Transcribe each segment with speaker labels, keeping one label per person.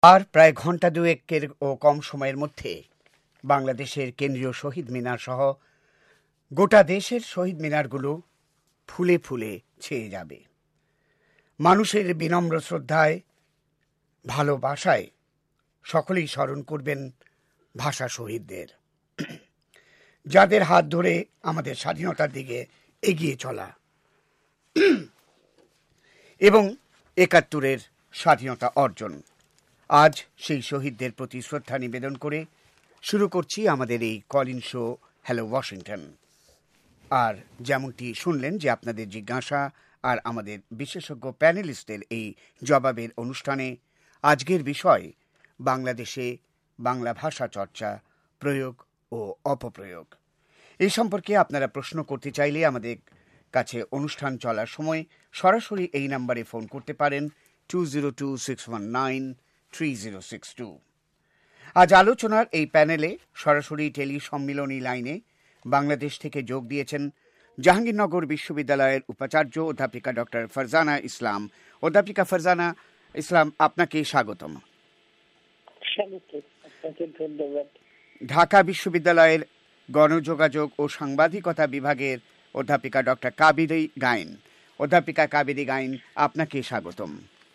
Speaker 1: আর প্রায় ঘণ্টা দুয়েকের ও কম সময়ের মধ্যে বাংলাদেশের কেন্দ্রীয় শহীদ মিনার সহ গোটা দেশের শহীদ মিনারগুলো ফুলে ফুলে ছেয়ে যাবে। মানুষের বিনম্র শ্রদ্ধায়, ভালোবাসায় সকলেই স্মরণ করবেন ভাষা শহীদদের, যাদের হাত ধরে আমাদের স্বাধীনতার দিকে এগিয়ে চলা এবং ৭১-এর স্বাধীনতা অর্জন। আজ সেই শহীদদের প্রতি শ্রদ্ধা নিবেদন করে শুরু করছি আমাদের এই কলিং শো হ্যালো ওয়াশিংটন। আর যেমনটি শুনলেন যে আপনাদের জিজ্ঞাসা আর আমাদের বিশেষজ্ঞ প্যানেলিস্টদের এই জবাবের অনুষ্ঠানে আজকের বিষয় বাংলাদেশে বাংলা ভাষা চর্চা, প্রয়োগ ও অপপ্রয়োগ। এই সম্পর্কে আপনারা প্রশ্ন করতে চাইলে আমাদের কাছে অনুষ্ঠান চলার সময় সরাসরি এই নম্বরে ফোন করতে পারেন 2026193062। আজ আলোচনার এই প্যানেলে সরাসরি টেলি সম্মিলনী লাইনে বাংলাদেশ থেকে যোগ দিয়েছেন জাহাঙ্গীরনগর বিশ্ববিদ্যালয়ের উপাচার্য অধ্যাপিকা ডক্টর ফারজানা ইসলাম। অধ্যাপিকা ফারজানা ইসলাম, আপনাকে স্বাগতম।
Speaker 2: ধন্যবাদ।
Speaker 1: ঢাকা বিশ্ববিদ্যালয়ের গণযোগাযোগ ও সাংবাদিকতা বিভাগের অধ্যাপিকা ডক্টর কাবেরী গাইন। অধ্যাপিকা কাবেরী গাইন, আপনাকে স্বাগতম।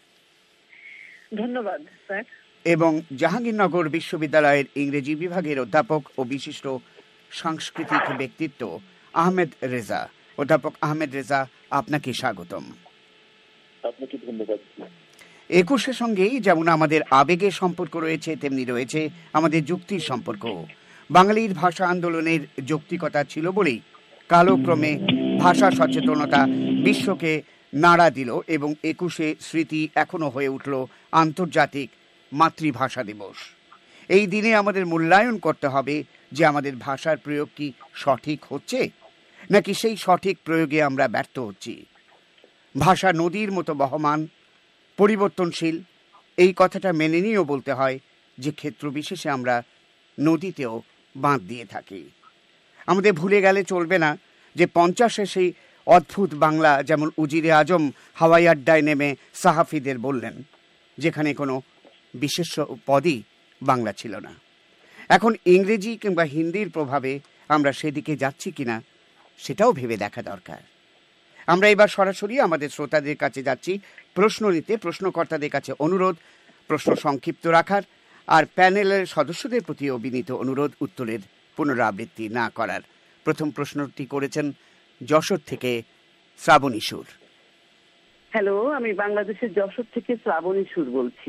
Speaker 2: ধন্যবাদ স্যার।
Speaker 1: এবং জাহাঙ্গীরনগর বিশ্ববিদ্যালয়ের ইংরেজি বিভাগের অধ্যাপক ও বিশিষ্ট সাংস্কৃতিক ব্যক্তিত্ব আহমেদ রেজা। অধ্যাপক আহমেদ রেজা, আপনাকে স্বাগতম।
Speaker 2: আপনাকে ধন্যবাদ।
Speaker 1: ২১-এর সঙ্গেই যেমন আমাদের আবেগের সম্পর্ক রয়েছে, তেমনি রয়েছে আমাদের যুক্তির সম্পর্ক। বাঙালির ভাষা আন্দোলনের যৌক্তিকতা ছিল বলেই কালক্রমে ভাষা সচেতনতা বিশ্বকে নাড়া দিল এবং ২১-এ স্মৃতি এখনো হয়ে উঠল আন্তর্জাতিক মাতৃভাষা দিবস। এই দিনে আমাদের মূল্যায়ন করতে হবে যে আমাদের ভাষার প্রয়োগ কি সঠিক হচ্ছে, নাকি সেই সঠিক প্রয়োগে আমরা ব্যর্থ হচ্ছি। ভাষা নদীর মতো বহমান, পরিবর্তনশীল। এই কথাটা মেনে নিয়েও বলতে হয় যে ক্ষেত্র বিশেষে আমরা নদীতেও বাঁধ দিয়ে থাকি। আমাদের ভুলে গেলে চলবে না যে ৫০-এ সেই অদ্ভুত বাংলা যেমন উজিরে আজম হাওয়াই আড্ডায় নেমে সাহাফিদের বললেন, যেখানে কোনো বিশেষ পদই বাংলা ছিল না। এখন ইংরেজি কিংবা হিন্দির প্রভাবে আমরা সেদিকে যাচ্ছি কিনা সেটাও ভেবে দেখা দরকার। আমরা এবার সরাসরি আমাদের শ্রোতাদের কাছে যাচ্ছি প্রশ্ন নিতে। প্রশ্নকর্তাদের কাছে অনুরোধ প্রশ্ন সংক্ষিপ্ত রাখার, আর প্যানেলের সদস্যদের প্রতিও বিনীত অনুরোধ উত্তরের পুনরাবৃত্তি না করার। প্রথম প্রশ্নটি করেছেন যশোর থেকে শ্রাবণী সুর।
Speaker 3: হ্যালো, আমি বাংলাদেশের যশোর থেকে শ্রাবণী সুর বলছি।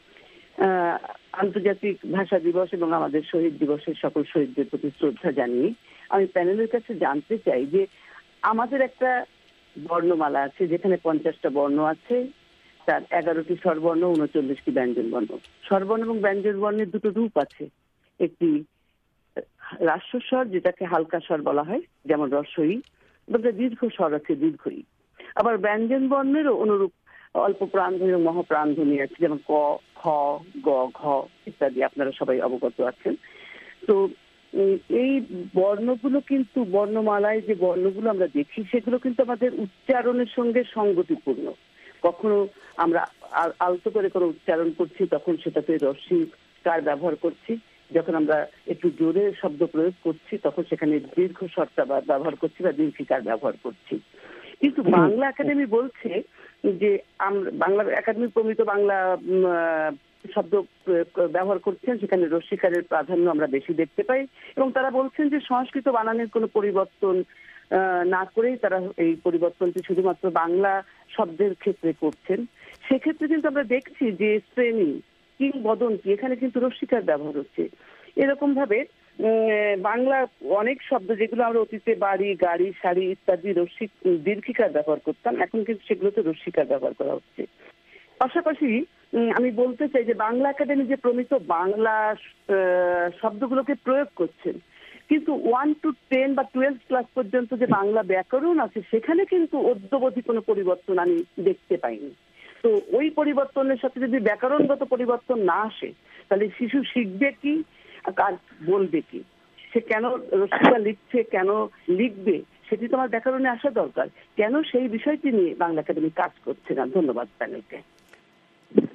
Speaker 3: আন্তর্জাতিক ভাষা দিবস এবং আমাদের শহীদ দিবসের সকল শহীদদের প্রতি শ্রদ্ধা জানিয়ে আমি প্যানেলের কাছে জানতে চাই যে আমাদের একটা বর্ণমালা আছে যেখানে ৫০টা বর্ণ আছে, তার ১১টি স্বরবর্ণ, ৩৯টি ব্যঞ্জন বর্ণ। স্বরবর্ণ এবং ব্যঞ্জন বর্ণের দুটো রূপ আছে। একটি হ্রাস্বস্বর, যেটাকে হালকা স্বর বলা হয়, যেমন রস্বই, এবং দীর্ঘ স্বর আছে দীর্ঘই। আবার ব্যঞ্জন বর্ণেরও অনুরূপ অল্প প্রাণধ্বনি এবং মহাপ্রাণধ্বনি আছে, যেমন ক, খ, গ, ঘ ইত্যাদি। আপনারা সবাই অবগত আছেন। তো এই বর্ণগুলো কিন্তু বর্ণমালায় যে বর্ণগুলো আমরা দেখি সেগুলো কিন্তু আমাদের উচ্চারণের সঙ্গে সঙ্গতিপূর্ণ। কখনো আমরা আলতো করে কোনো উচ্চারণ করছি তখন সেটাতে রস্বইকার ব্যবহার করছি, যখন আমরা একটু জোরে শব্দ প্রয়োগ করছি তখন সেখানে দীর্ঘ স্বরটা ব্যবহার করছি বা দীর্ঘিকার ব্যবহার করছি। কিন্তু বাংলা একাডেমি বলছে যে বাংলা একাডেমি প্রমিত বাংলা শব্দ ব্যবহার করছেন, সেখানে রস্বইকারের প্রাধান্য আমরা বেশি দেখতে পাই, এবং তারা বলছেন যে সংস্কৃত বানানের কোনো পরিবর্তন না করেই তারা এই পরিবর্তনটি শুধুমাত্র বাংলা শব্দের ক্ষেত্রে করছেন। সেক্ষেত্রে কিন্তু আমরা দেখছি যে শ্রেণী, কিংবদন্তি, এখানে কিন্তু রস্বইকার ব্যবহার হচ্ছে। এরকম ভাবে বাংলা অনেক শব্দ যেগুলো আমরা অতীতে বাড়ি, গাড়ি, শাড়ি ইত্যাদি দীর্ঘিকার ব্যবহার করতাম, এখন কিন্তু সেগুলোতে রস্বইকার ব্যবহার করা হচ্ছে। পাশাপাশি আমি বলতে চাই যে বাংলা একাডেমি যে প্রমিত বাংলা শব্দগুলোকে প্রয়োগ করছেন, কিন্তু 1 to 10 বা 12 ক্লাস পর্যন্ত যে বাংলা ব্যাকরণ আছে সেখানে কিন্তু অদ্যবধি কোনো পরিবর্তন আমি দেখতে পাইনি। তো ওই পরিবর্তনের সাথে যদি ব্যাকরণগত পরিবর্তন না আসে তাহলে শিশু শিখবে কি আর বলবে কি? সে কেন রস্বইকার লিখছে, কেন লিখবে, সেটি তো আমার ব্যাকরণে আসা দরকার। কেন সেই বিষয়টি নিয়ে বাংলা একাডেমি কাজ করছে না? ধন্যবাদ প্যানেলকে।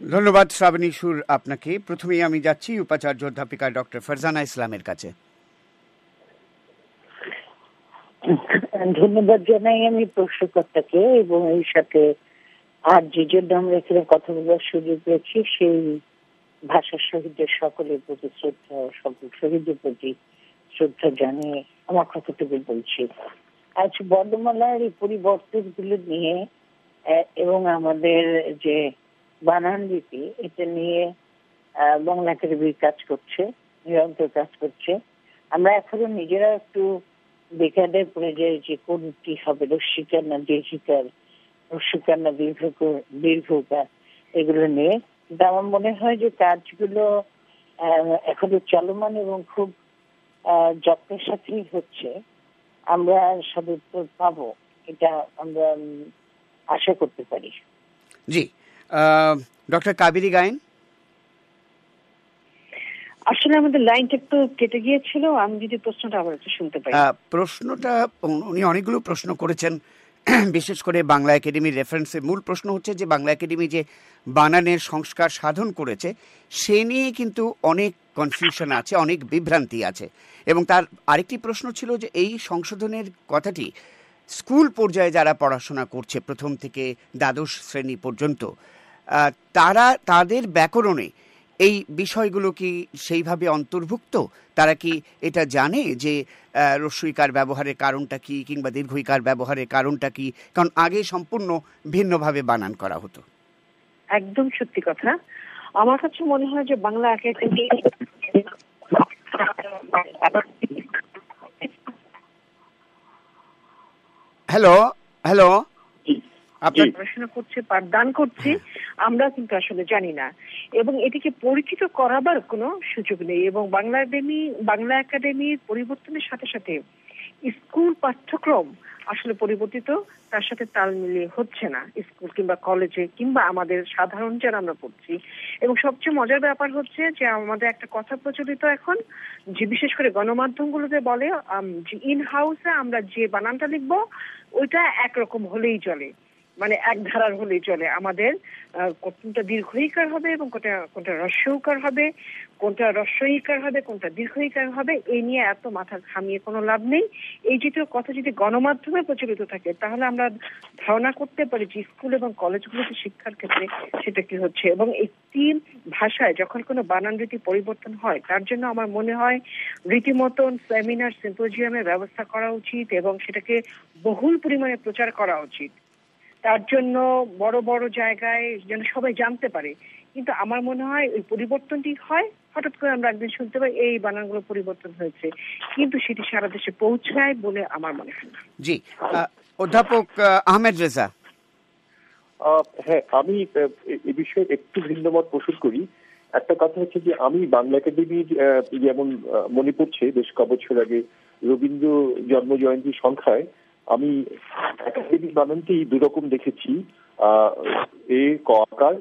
Speaker 1: ধন্যবাদ শ্রাবণী সুর আপনাকে। প্রথমেই আমি যাচ্ছি উপাচার্য অধ্যাপিকা ডক্টর ফারজানা ইসলামের কাছে।
Speaker 4: ধন্যবাদ জানাই আমি প্রশ্নকর্তাকে, এবং এই সাথে আর যে জন্য আমরা এখানে কথা বলার সুযোগ পেয়েছি সেই ভাষা শহীদদের সকলের প্রতি শ্রদ্ধা, সকল শহীদদের প্রতি শ্রদ্ধা জানিয়ে আমার কথাটুকু বলছি। আজ বর্ণমালার এই পরিবর্তন গুলো নিয়ে এবং আমাদের যে বানান রীতি, এটা নিয়ে বাংলা একাডেমি কাজ করছে, নিরন্তর কাজ করছে। আমরা এখনো নিজেরা একটু বেকারে পড়ে যাই যে কোনটি হবে, রস্বীকার না দীর্ঘিকার, রস্বীকার না দীর্ঘকার, এগুলো নিয়ে। কিন্তু আমার মনে হয় যে কাজগুলো এখনো চলমান এবং খুব যত্নের সাথেই হচ্ছে। আমরা সদুত্তর পাবো, এটা আমরা আশা করতে পারি।
Speaker 1: জি, ডক্টর কাবেরী গায়েন।
Speaker 5: আসলে আমাদের লাইনটা একটু কেটে গিয়েছিল, আমি যদি প্রশ্নটা আবার একটু শুনতে পাই।
Speaker 1: প্রশ্নটা উনি অনেকগুলো প্রশ্ন করেছেন, বিশেষ করে বাংলা একাডেমির রেফারেন্সে। মূল প্রশ্ন হচ্ছে যে বাংলা একাডেমি যে বানানের সংস্কার সাধন করেছে সে নিয়ে কিন্তু অনেক কনফিউশন আছে, অনেক বিভ্রান্তি আছে। এবং তার আরেকটি প্রশ্ন ছিল যে এই সংশোধনের কথাটি স্কুল পর্যায়ে যারা পড়াশোনা করছে প্রথম থেকে দ্বাদশ শ্রেণী পর্যন্ত, তাদের ব্যাকরণে এই বিষয়গুলো কি সেইভাবে অন্তর্ভুক্ত? তারা কি এটা জানে যে রস্বইকার ব্যবহারের কারণটা কি, কিংবা দীর্ঘইকার ব্যবহারের কারণটা কি? কারণ আগে সম্পূর্ণ ভিন্নভাবে বানান করা হতো।
Speaker 5: একদম সত্যি কথা। আমার কাছে মনে হয় যে বাংলা একাডেমি
Speaker 1: হ্যালো হ্যালো
Speaker 5: আপনার পড়াশোনা করছে, পাঠদান করছে, আমরা কিন্তু আসলে জানি না, এবং এটিকে পরিচিত করাবার কোনো সুযোগ নেই। এবং বাংলা একাডেমির পরিবর্তনের সাথে সাথে স্কুল পাঠ্যক্রম আসলে পরিবর্তিত, তার সাথে তাল মিলিয়ে হচ্ছে না স্কুল কিংবা কলেজে কিংবা আমাদের সাধারণ যারা আমরা পড়ছি। এবং সবচেয়ে মজার ব্যাপার হচ্ছে যে আমাদের একটা কথা প্রচলিত এখন, যে বিশেষ করে গণমাধ্যমগুলোতে বলে যে ইন হাউসে আমরা যে বানানটা লিখবো ওইটা একরকম হলেই চলে, মানে এক ধারার হলেই চলে। আমাদের কোনটা দীর্ঘইকার হবে এবং কোনটা হ্রস্বইকার হবে, কোনটা হ্রস্বইকার হবে, কোনটা দীর্ঘইকার হবে, এই নিয়ে এত মাথা ঘামিয়ে কোনো লাভ নেই। এই জাতীয় কথা যদি গণমাধ্যমে প্রচলিত থাকে তাহলে আমরা ধারণা করতে পারি যে স্কুল এবং কলেজগুলোতে শিক্ষার ক্ষেত্রে সেটা কি হচ্ছে। এবং একটি ভাষায় যখন কোনো বানান রীতি পরিবর্তন হয় তার জন্য আমার মনে হয় রীতিমতন সেমিনার, সিম্পোজিয়ামের ব্যবস্থা করা উচিত এবং সেটাকে বহুল পরিমাণে প্রচার করা উচিত। তার জন্য বড় বড় জায়গায় যেন সবাই জানতে পারে। কিন্তু আমার মনে হয় ওই পরিবর্তনটি হয় হঠাৎ করে আমরা একদিন শুনতে পাই এই বানানগুলো পরিবর্তন হয়েছে, কিন্তু সেটি সারা দেশে পৌঁছায় বলে আমার মনে হয় না।
Speaker 1: জি, অধ্যাপক আহমেদ রেজা।
Speaker 2: হ্যাঁ, আমি এ বিষয়ে একটু ভিন্ন মত পোষণ করি। একটা কথা হচ্ছে যে আমি বাংলা একাডেমির যেমন মনে পড়ছে বেশ কবছর আগে রবীন্দ্র জন্ম জয়ন্তী সংখ্যায় আমি একাডেমিক বানানটি দুরকম দেখেছি, এ ক আকার,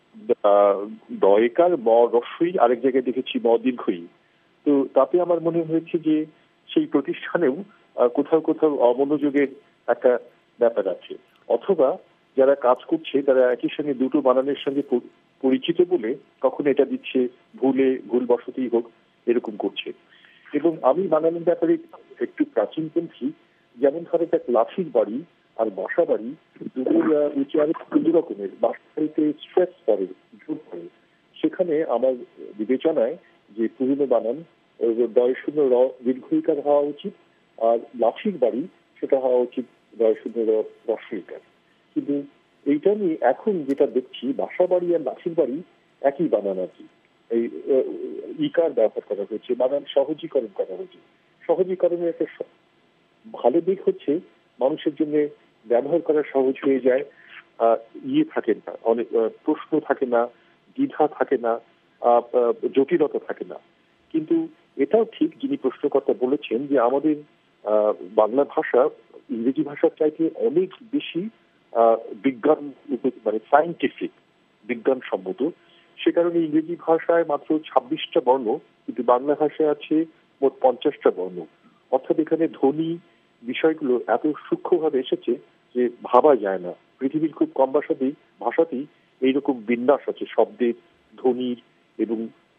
Speaker 2: দয়কার, ম রস্বই, আরেক জায়গায় দেখেছি ম দীর্ঘই। তো তাতে আমার মনে হয়েছে যে সেই প্রতিষ্ঠানেও কোথাও কোথাও অমনোযোগের একটা ব্যাপার আছে, অথবা যারা কাজ করছে তারা একই সঙ্গে দুটো বানানের সঙ্গে পরিচিত বলে কখনো এটা দিচ্ছে ভুলবশতই হোক এরকম করছে। এবং আমি বানানোর ব্যাপারে একটু প্রাচীনপন্থী, যেমন ধরো এক লাঠির বাড়ি আর বাসা বাড়ি দুটোর উচ্চারণ দু রকমের। বাসা বাড়িতে স্ট্রেস পড়ে, জোর পড়ে, সেখানে আমার বিবেচনায় যে পুরনো বানান দয় শূন্য র দীর্ঘইকার হওয়া উচিত, আর লাঠির বাড়ি সেটা হওয়া উচিত দয় শূন্য র হ্রস্বইকার। কিন্তু এইটা নিয়ে এখন যেটা দেখছি বাসা বাড়ি আর লাঠির বাড়ি একই বানান আর কি, এই ইকার ব্যবহার করা হয়েছে, বানান সহজীকরণ করা হয়েছে। সহজীকরণের একটা ভালো দিক হচ্ছে মানুষের জন্য ব্যবহার করা সহজ হয়ে যায়, থাকে না, অনেক প্রশ্ন থাকে না, দ্বিধা থাকে না, জটিলতা থাকে না। কিন্তু এটাও ঠিক যিনি প্রশ্নকর্তা বলেছেন যে আমাদের বাংলা ভাষা ইংরেজি ভাষার চাইতে অনেক বেশি বিজ্ঞান, মানে সায়েন্টিফিক, বিজ্ঞানসম্মত। সে কারণে ইংরেজি ভাষায় মাত্র 26টা বর্ণ, কিন্তু বাংলা ভাষায় আছে মোট 50টা বর্ণ। অর্থাৎ এখানে ধ্বনি বিষয়গুলো এত সূক্ষ্মভাবে এসেছে যে ভাবা যায় না। পৃথিবীর খুব কম ভাষাতেই এইরকম বিন্যাস আছে শব্দের, ধ্বনির এবং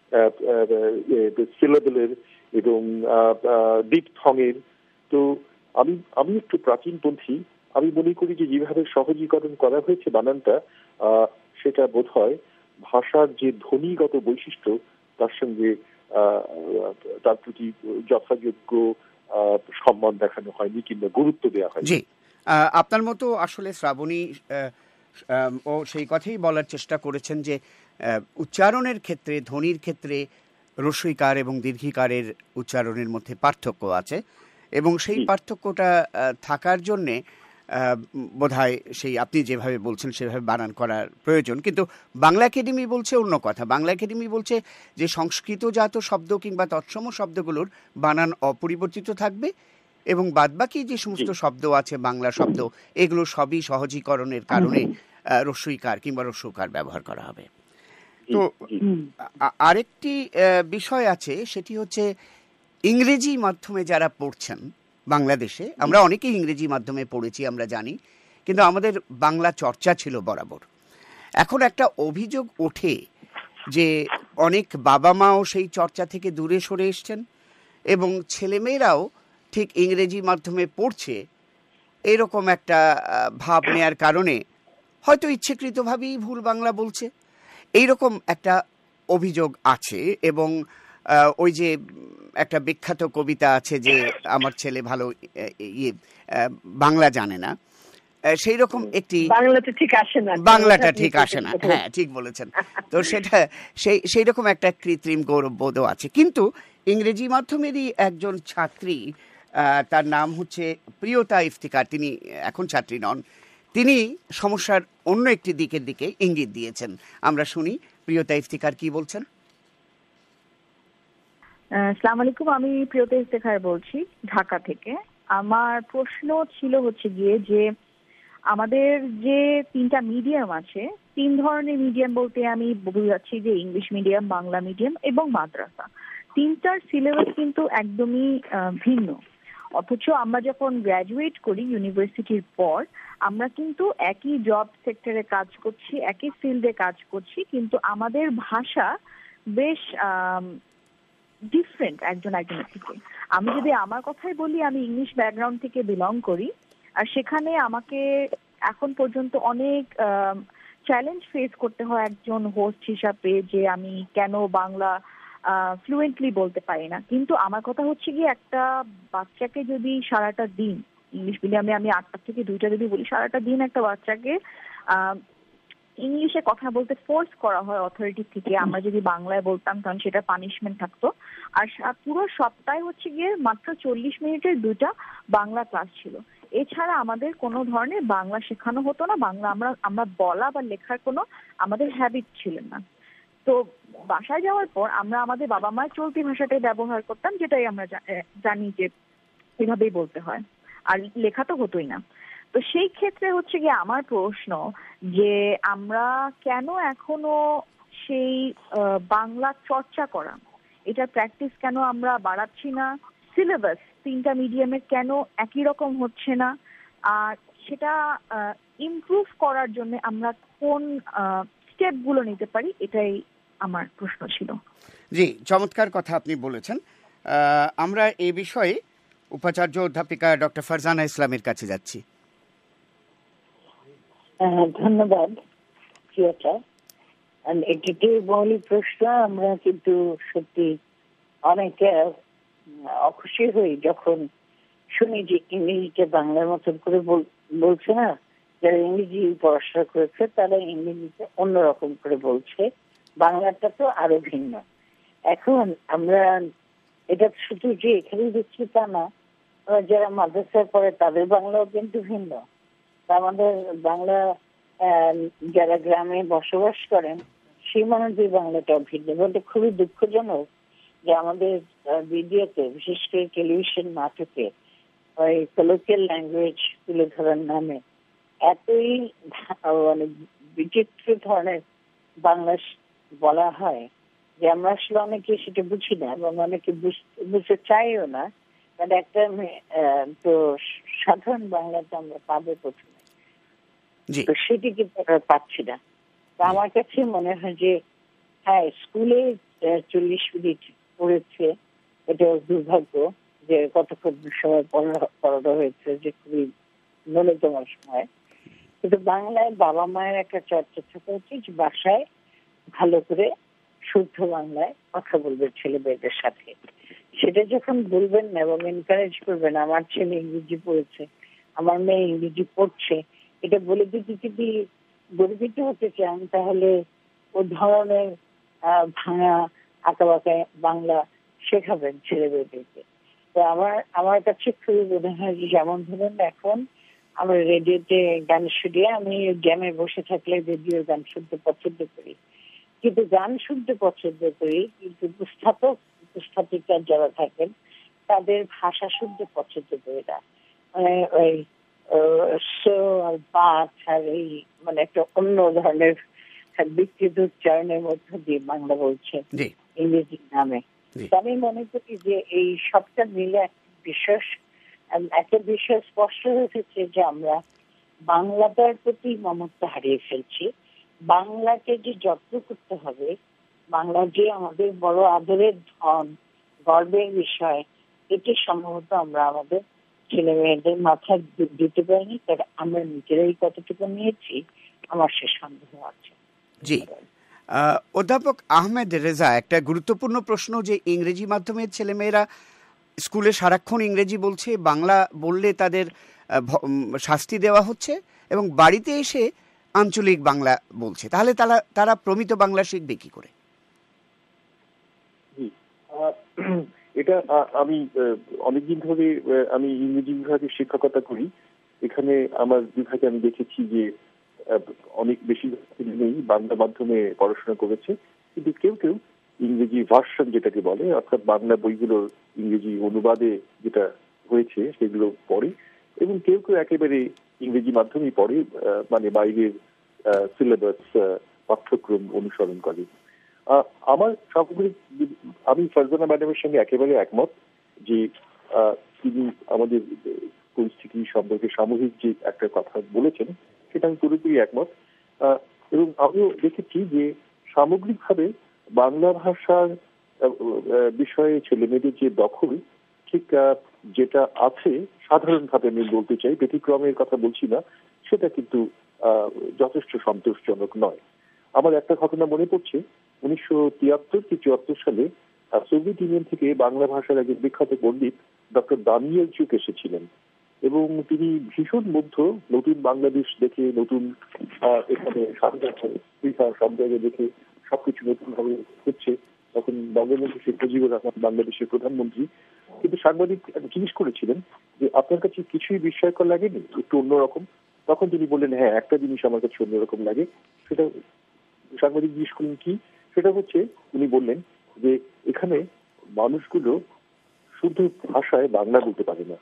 Speaker 2: সিলেবলের এবং ডিপথংয়ের। তো আমি একটু প্রাচীনপন্থী। আমি মনে করি যে যেভাবে সহজীকরণ করা হয়েছে বানানটা, সেটা বোধ হয় ভাষার যে ধ্বনিগত বৈশিষ্ট্য তার সঙ্গে তার প্রতি যথাযোগ্য সম্মান দেখানো হয়নি কিংবা গুরুত্ব দেওয়া হয়নি।
Speaker 1: জি, আপনার মতো আসলে শ্রাবণী ও সেই কথাই বলার চেষ্টা করেছেন যে উচ্চারণের ক্ষেত্রে, ধ্বনির ক্ষেত্রে রস্বইকার এবং দীর্ঘিকারের উচ্চারণের মধ্যে পার্থক্য আছে এবং সেই পার্থক্যটা থাকার জন্যে বোধহয় সেই আপনি যেভাবে বলছেন সেভাবে বানান করার প্রয়োজন। কিন্তু বাংলা একাডেমি বলছে অন্য কথা। বাংলা একাডেমি বলছে যে সংস্কৃতজাত শব্দ কিংবা তৎসম শব্দগুলোর বানান অপরিবর্তিত থাকবে এবং বাদবাকি যে সমস্ত শব্দ আছে বাংলা শব্দ, এগুলো সবই সহজীকরণের কারণে রস্বইকার কিংবা রস্যকার ব্যবহার করা হবে। তো আরেকটি বিষয় আছে, সেটি হচ্ছে ইংরেজি মাধ্যমে যারা পড়ছেন বাংলাদেশে, আমরা অনেকেই ইংরেজি মাধ্যমে পড়েছি আমরা জানি, কিন্তু আমাদের বাংলা চর্চা ছিল বরাবর। এখন একটা অভিযোগ ওঠে যে অনেক বাবা মাও সেই চর্চা থেকে দূরে সরে এসছেন এবং ছেলেমেয়েরাও ঠিক ইংরেজি মাধ্যমে পড়ছে এরকম একটা ভাব নেয়ার কারণে হয়তো ইচ্ছাকৃতভাবেই ভুল বাংলা বলছে, এইরকম একটা অভিযোগ আছে। এবং ওই যে একটা বিখ্যাত কবিতা আছে যে আমার ছেলে ভালো বাংলা জানে না, সেই রকম একটি বাংলাটা ঠিক আসে না, হ্যাঁ ঠিক বলেছেন। তো সেটা সেই রকম একটা কৃত্রিম গৌরববোধও আছে। কিন্তু ইংরেজি মাধ্যমেরই একজন ছাত্রী, তার নাম হচ্ছে প্রিয়তা ইফতিকার, তিনি এখন ছাত্রী নন, তিনি সমস্যার অন্য একটি দিকের দিকে ইঙ্গিত দিয়েছেন। আমরা শুনি প্রিয়তা ইফতিকার কি বলছেন।
Speaker 6: আসসালামু আলাইকুম, আমি প্রিয়তা ইফতিকার বলছি ঢাকা থেকে। আমার প্রশ্ন ছিল হচ্ছে গিয়ে যে আমাদের যে 3টা মিডিয়াম আছে, 3 ধরনের মিডিয়াম বলতে আমি বোঝাচ্ছি যে ইংলিশ মিডিয়াম, বাংলা মিডিয়াম এবং মাদ্রাসা। 3টার সিলেবাস কিন্তু একদমই ভিন্ন। অথচ আমরা যখন গ্র্যাজুয়েট করি ইউনিভার্সিটির পর, আমরা কিন্তু একই জব সেক্টরে কাজ করছি, একই ফিল্ডে কাজ করছি, কিন্তু আমাদের ভাষা বেশ ডিফারেন্ট একজন একজনের থেকে। আমি যদি আমার কথাই বলি, আমি ইংলিশ ব্যাকগ্রাউন্ড থেকে বিলং করি, আর সেখানে আমাকে এখন পর্যন্ত অনেক চ্যালেঞ্জ ফেস করতে হয় একজন হোস্ট হিসাবে, যে আমি কেন বাংলা ফ্লুয়েন্টলি বলতে পারি না। কিন্তু আমার কথা হচ্ছে গিয়ে একটা বাচ্চাকে যদি সারাটা দিন ইংলিশ মিডিয়ামে, আমি 8টা থেকে 2টা যদি বলি, সারাটা দিন একটা বাচ্চাকে ইংলিশে কথা বলতে ফোর্স করা হয় অথরিটি থেকে, আমরা যদি বাংলায় বলতাম কারণ সেটা পানিশমেন্ট থাকতো। আর পুরো সপ্তাহে হচ্ছে গিয়ে মাত্র 40 মিনিটের 2টা বাংলা ক্লাস ছিল। এছাড়া আমাদের কোনো ধরনের বাংলা শেখানো হতো না, বাংলা আমরা বলা বা লেখার কোনো আমাদের হ্যাবিট ছিল না। তো বাসায় যাওয়ার পর আমরা আমাদের বাবা মায়ের চলতি ভাষাটাই ব্যবহার করতাম, যেটাই আমরা জানি যে এভাবেই বলতে হয়, আর লেখা তো হতোই না। তো সেই ক্ষেত্রে হচ্ছে গিয়ে আমার প্রশ্ন যে আমরা কেন এখনো সেই বাংলা চর্চা করা, এটা প্র্যাকটিস কেন আমরা বাড়াচ্ছি না? সিলেবাস 3টা মিডিয়ামের কেন একই রকম হচ্ছে না? আর সেটা ইমপ্রুভ করার জন্য আমরা কোন স্টেপগুলো নিতে পারি, এটাই আমার প্রশ্ন ছিল।
Speaker 1: জি, চমৎকার কথা আপনি বলেছেন। আমরা এই বিষয়ে উপাচার্য অধ্যাপিকা ডক্টর ফারজানা ইসলামের কাছে যাচ্ছি।
Speaker 4: ধন্যবাদ প্রিয়তা। এটিতে মৌলিক প্রশ্ন। আমরা কিন্তু সত্যি অনেকে অখুশি হই যখন শুনি যে ইংরেজিতে বাংলার মতন করে বলছে না। যারা ইংরেজি পড়াশোনা করেছে তারা ইংরেজিতে অন্যরকম করে বলছে, বাংলাটা তো আরো ভিন্ন। এখন আমরা এটা শুধু যে এখানেই দেখছি তা না, যারা মাদ্রাসায় পড়ে তাদের বাংলাও কিন্তু ভিন্ন। আমাদের বাংলা যারা গ্রামে বসবাস করেন সেই মানুষদের বাংলাটাও ভিন্ন। বলতে খুবই দুঃখজনক যে আমাদের ভিডিওতে, বিশেষ করে টেলিভিশন নাটকে ওই কলোকিয়াল ল্যাঙ্গুয়েজ তুলে ধরার নামে এতই মানে বিচিত্র ধরনের বাংলা বলা হয় যে আমরা আসলে অনেকে সেটা বুঝি না এবং অনেকে বুঝতে চাইও না। মানে একটা তো সাধারণ বাংলাটা আমরা পাবো প্রথমে, তো সেটি কিন্তু আমরা পাচ্ছি না। তো আমার কাছে মনে হয় যে হ্যাঁ, স্কুলে 40 মিনিট পড়েছে, এটা দুর্ভাগ্য যে কতক্ষণ সময় পড়ানো হয়েছে, যে খুবই ন্যূনতম সময়। কিন্তু বাংলায় বাবা মায়ের একটা চর্চা থাকা উচিত, বাসায় ভালো করে শুদ্ধ বাংলায় কথা বলবেন ছেলে মেয়েদের সাথে। সেটা যখন বলবেন না এবং এনকারেজ করবেন, আমার ছেলে ইংরেজি পড়েছে, আমার মেয়ে ইংরেজি পড়ছে, এটা বলে দিতে যদি গর্বিত হতে চান, তাহলে ও ধরনের ভাঙা আঁকাবাঁকা বাংলা শেখাবেন ছেলে মেয়েদেরকে। তো আমার কাছে খুবই মনে হয় যে, যেমন ধরুন এখন আমার রেডিওতে গান শুনিয়ে, আমি জ্যামে বসে থাকলে রেডিওর গান শুনতে পছন্দ করি, কিন্তু গান শুনতে পছন্দ করি, কিন্তু উপস্থাপিকা যারা থাকেন তাদের ভাষা শুনতে পছন্দ করি না। মানে ওই আর বাত আর এই মানে একটা অন্য ধরনের বিকৃত উচ্চারণের মধ্য দিয়ে বাংলা বলছে ইংরেজির নামে। আমি মনে করি যে এই সবটা মিলে একটা বিষয় স্পষ্ট হয়েছে যে আমরা বাংলাটার প্রতি মমত্ব হারিয়ে ফেলছি। বাংলাকে যে যত্ন করতে হবে, বাংলা যে আমাদের বড় আদরের ধন, গর্বের বিষয়, এটি সম্ভবত আমরা আমাদের ছেলে মেয়েদের মাথায় দিতে পারিনি। তার আমরা নিজেরাই কতটুকু নিয়েছি আমার সে সন্দেহ আছে।
Speaker 1: জি, অধ্যাপক আহমেদ রেজা, একটা গুরুত্বপূর্ণ প্রশ্ন যে ইংরেজি মাধ্যমের ছেলেমেয়েরা স্কুলে সারাক্ষণ ইংরেজি বলছে, বাংলা বললে তাদের শাস্তি দেওয়া হচ্ছে এবং বাড়িতে এসে আঞ্চলিক বাংলা বলছে, তাহলে তারা প্রমিত বাংলা শিখবে কি করে?
Speaker 2: এটা আমি অনেকদিন ধরে আমি ইংরেজি বিভাগে শিক্ষকতা করি। এখানে আমার বিভাগে আমি দেখেছি যে অনেক বেশি নেই বাংলা মাধ্যমে পড়াশোনা করেছে, কিন্তু কেউ কেউ ইংরেজি ভার্সন যেটাকে বলে, অর্থাৎ বাংলা বইগুলোর ইংরেজি অনুবাদে যেটা হয়েছে সেগুলো পড়ে, এবং কেউ কেউ একেবারে ইংরেজি মাধ্যমেই পড়ে, মানে বাইরের সিলেবাস পাঠ্যক্রম অনুসরণ করে। আমার সবগুলি, আমি ফারজানা ম্যাডামের সঙ্গে একেবারে একমত যে তিনি আমাদের পরিস্থিতি সম্পর্কে সামূহিক যে একটা কথা বলেছেন সেটা আমি পুরোপুরি একমত। এবং আমিও দেখেছি যে সামগ্রিকভাবে বাংলা ভাষার বিষয়ে ছেলেমেয়েদের যে দখল, ঠিক যেটা আছে সাধারণভাবে আমি বলতে চাই, ব্যতিক্রমের কথা বলছি না, সেটা কিন্তু যথেষ্ট সন্তোষজনক নয়। আমার একটা ঘটনা মনে পড়ছে, 1973-74 সালে সোভিয়েত ইউনিয়ন থেকে বাংলা ভাষার একজন বিখ্যাত পণ্ডিত ডক্টর দানিয়েল চুক এসেছিলেন, এবং তিনি ভীষণ মুগ্ধ নতুন বাংলাদেশ দেখে, নতুন এখানে স্বাধীনতা সব জায়গায় দেখে সবকিছু নতুন ভাবে হচ্ছে। তখন বঙ্গবন্ধু শেখ মুজিবুর রহমান বাংলাদেশের প্রধানমন্ত্রী, কিন্তু সাংবাদিক জিজ্ঞেস করেছিলেন যে আপনার কাছে কিছুই বিস্ময়কর লাগেনি, একটু অন্যরকম? তখন তিনি বললেন হ্যাঁ, একটা জিনিস আমার কাছে অন্যরকম লাগে। সেটা সাংবাদিক জিজ্ঞেস করলেন কি? সেটা হচ্ছে, উনি বললেন যে এখানে মানুষগুলো শুদ্ধ ভাষায় বাংলা বলতে পারে না।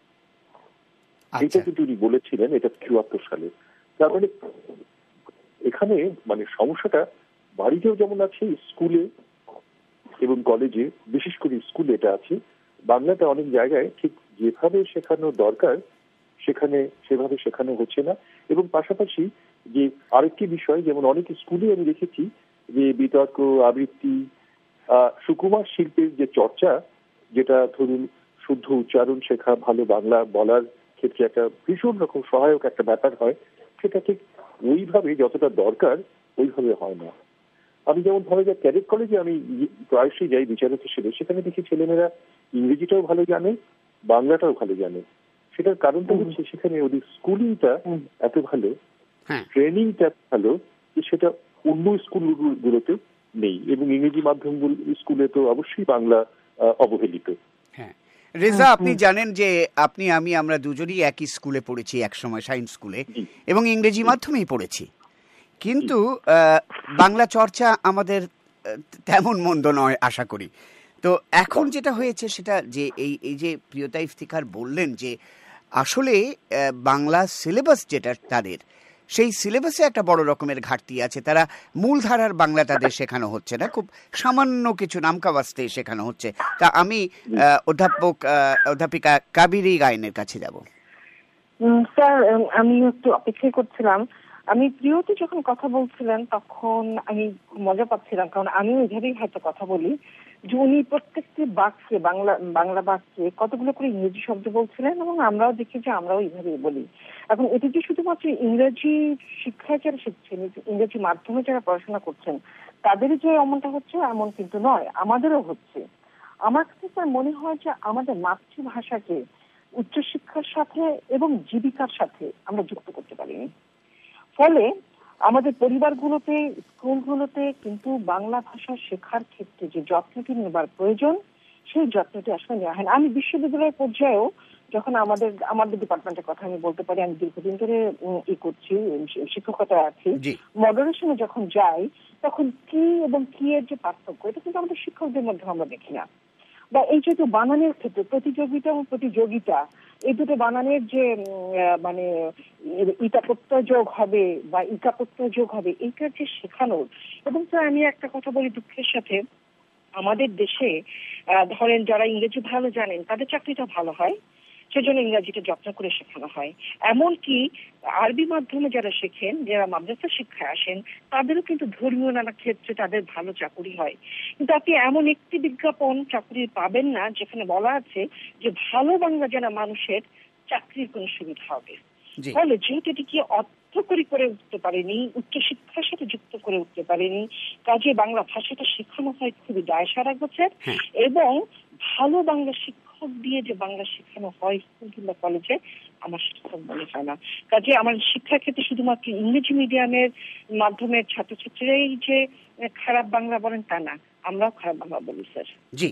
Speaker 2: এটা কিন্তু উনি বলেছিলেন, এটা 74 সালে। তার মানে এখানে মানে সমস্যাটা বাড়িতেও যেমন আছে, স্কুলে এবং কলেজে, বিশেষ করে স্কুলে এটা আছে। বাংলাটা অনেক জায়গায় ঠিক যেভাবে শেখানো দরকার সেখানে সেভাবে শেখানো হচ্ছে না। এবং পাশাপাশি যে আরেকটি বিষয়, যেমন অনেক স্কুলে আমি দেখেছি যে বিতর্ক, আবৃত্তি, সুকুমার শিল্পের যে চর্চা, যেটা ধরুন শুদ্ধ উচ্চারণ শেখা, ভালো বাংলা বলার ক্ষেত্রে একটা ভীষণ রকম সহায়ক একটা ব্যাপার হয়, সেটা ঠিক ওইভাবে যতটা দরকার ওইভাবে হয় না। আমি যেমন ধরে যাই, ক্যাডেট কলেজে আমি প্রায়শই যাই বিচারক হিসেবে, সেখানে দেখি ছেলেমেয়েরা ইংরেজিটাও ভালো জানে, বাংলাটাও ভালো জানে। সেটার কারণটা হচ্ছে সেখানে ওদের স্কুলিংটা এত ভালো, ট্রেনিংটা ভালো, যে সেটা অন্য স্কুলগুলোতে নেই। এবং ইংরেজি মাধ্যম স্কুলে তো অবশ্যই বাংলা অবহেলিত।
Speaker 1: হ্যাঁ, রেজা, আপনি জানেন যে আমরা দুজনই একই স্কুলে পড়েছি একসময়, সায়েন্স স্কুলে, এবং ইংরেজি মাধ্যমেই পড়েছি। কিন্তু বাংলা চর্চা আমাদের তেমন মন্দ নয় আশা করি। তো এখন যেটা হয়েছে সেটা যে এই যে প্রিয়তা ইফতিখার বললেন যে আসলে বাংলা সিলেবাস যেটা তাদের, সেই সিলেবাসে একটা বড় রকমের ঘাটতি আছে। তারা মূলধারার বাংলা তাদের শেখানো হচ্ছে না, খুব সামান্য কিছু নামকাওয়াস্তে শেখানো হচ্ছে। তা আমি অধ্যাপিকা কাবেরী গায়েনের কাছে যাব।
Speaker 6: স্যার, আমি একটু অপেক্ষা করছিলাম
Speaker 5: আমি প্রিয়তি যখন কথা বলছিলেন তখন আমি মজা পাচ্ছিলাম, কারণ আমিও এইভাবেই হয়তো কথা বলি, যে উনি প্রত্যেকটি বাক্যে বাংলা বাক্যে কতগুলো করে ইংরেজি শব্দ বলছিলেন, এবং আমরাও দেখি যে আমরাও এইভাবেই বলি। এখন এটি যে শুধুমাত্র ইংরেজি শিক্ষায় যারা শিখছেন, ইংরেজি মাধ্যমে যারা পড়াশোনা করছেন তাদেরই যে এমনটা হচ্ছে এমন কিন্তু নয়, আমাদেরও হচ্ছে। আমার কাছে স্যার মনে হয় যে আমাদের মাতৃভাষাকে উচ্চশিক্ষার সাথে এবং জীবিকার সাথে আমরা যুক্ত করতে পারিনি। ফলে আমাদের পরিবারগুলোতে, স্কুলগুলোতে কিন্তু বাংলা ভাষা শেখার ক্ষেত্রে যে যত্নটি নেবার প্রয়োজন, সেই যত্নটি আসলে নেওয়া হয় না। আমি বিশ্ববিদ্যালয় পর্যায়েও যখন আমাদের ডিপার্টমেন্টের কথা আমি বলতে পারি, আমি দীর্ঘদিন ধরে করছি, শিক্ষকতা আছি, মডারেশনে যখন যাই তখন কি এবং কি এর যে পার্থক্য, এটা কিন্তু আমাদের শিক্ষকদের মধ্যে আমরা দেখি না। বা এই যে বানানের ক্ষেত্রে প্রতিযোগিতা এবং প্রতিযোগিতা, এই দুটো বানানের যে মানে ইটা প্রত্যয় যোগ হবে বা ইকা প্রত্যয় যোগ হবে, এইটার যে শেখানোর। এবং তো আমি একটা কথা বলি দুঃখের সাথে, আমাদের দেশে ধরেন যারা ইংরেজি ভালো জানেন তাদের চাকরিটা ভালো হয়, সেজন্য ইংরেজিটা যত্ন করে শেখানো হয়। এমনকি আরবি মাধ্যমে যারা শেখেন, যারা মাদ্রাসা শিক্ষায় আসেন, তাদেরও কিন্তু ধর্মীয় নানা ক্ষেত্রে তাদের ভালো চাকরি হয়। কিন্তু আপনি এমন একটি বিজ্ঞাপন চাকরি পাবেন না যেখানে বলা আছে যে ভালো বাংলা জানা মানুষের চাকরির কোনো সুবিধা হবে। ফলে যেহেতু এটিকে অর্থকরী করে উঠতে পারেনি, উচ্চশিক্ষার সাথে যুক্ত করে উঠতে পারেনি, কাজে বাংলা ভাষাটা শেখানো হয় খুবই দায়সারা গোছের, এবং ভালো বাংলা শিক্ষক দিয়ে যে বাংলা শেখানো হয় স্কুল কিংবা কলেজে, আমার শিক্ষক মনে হয় না। কাজে আমার শিক্ষার ক্ষেত্রে শুধুমাত্র ইংরেজি মিডিয়ামের মাধ্যমে ছাত্রছাত্রীরাই যে খারাপ বাংলা বলেন তা না, আমরাও খারাপ বাংলা বলি স্যার।
Speaker 1: জি,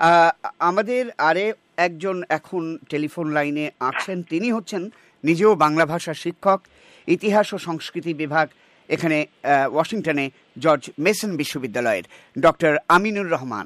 Speaker 1: আমাদের আরে একজন এখন টেলিফোন লাইনে আছেন, তিনি হচ্ছেন নিজেও বাংলা ভাষার শিক্ষক, ইতিহাস ও সংস্কৃতি বিভাগ এখানে ওয়াশিংটনে জর্জ মেসন বিশ্ববিদ্যালয়ের ডক্টর আমিনুর রহমান।